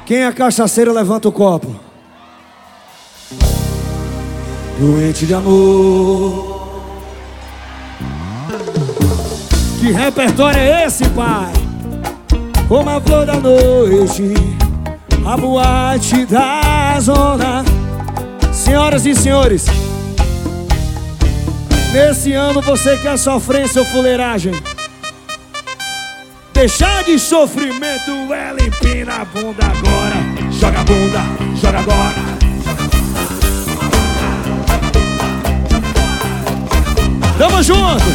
Quem é cachaceiro, levanta o copo. Doente de amor. Que repertório é esse, pai? Como a flor da noite, a boate da zona. Senhoras e senhores, nesse ano você quer sofrência ou fuleiragem? Deixar de sofrimento, ela empina a bunda agora. Joga a bunda, joga agora. Tamo junto.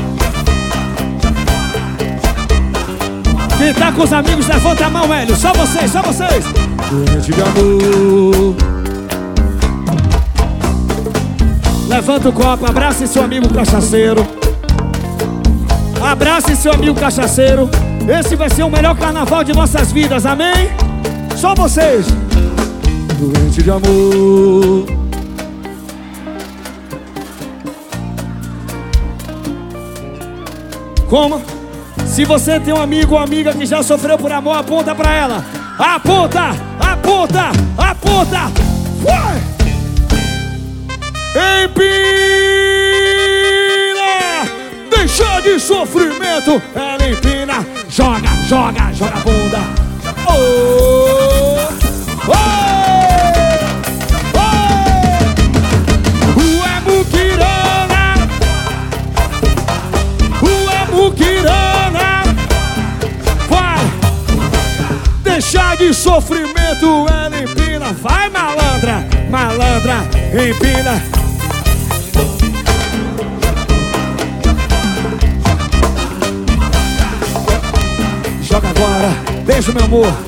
Quem tá com os amigos, levanta a mão, velho. Só vocês, só vocês. Doente de amor. Levanta o copo, abrace seu amigo cachaceiro. Abrace seu amigo cachaceiro. Esse vai ser o melhor carnaval de nossas vidas, amém? Só vocês. Doente de amor. Como? Se você tem um amigo ou amiga que já sofreu por amor, aponta pra ela. Aponta, aponta, aponta. Vai! Empina! Deixa de sofrimento, ela empina. Joga, joga, joga a bunda. Oh, oh, oh. Ué, muquirana. Ué, muquirana. Vai! Deixa de sofrimento, ela empina. Vai, malandra, malandra, empina. Joga agora, beijo meu amor.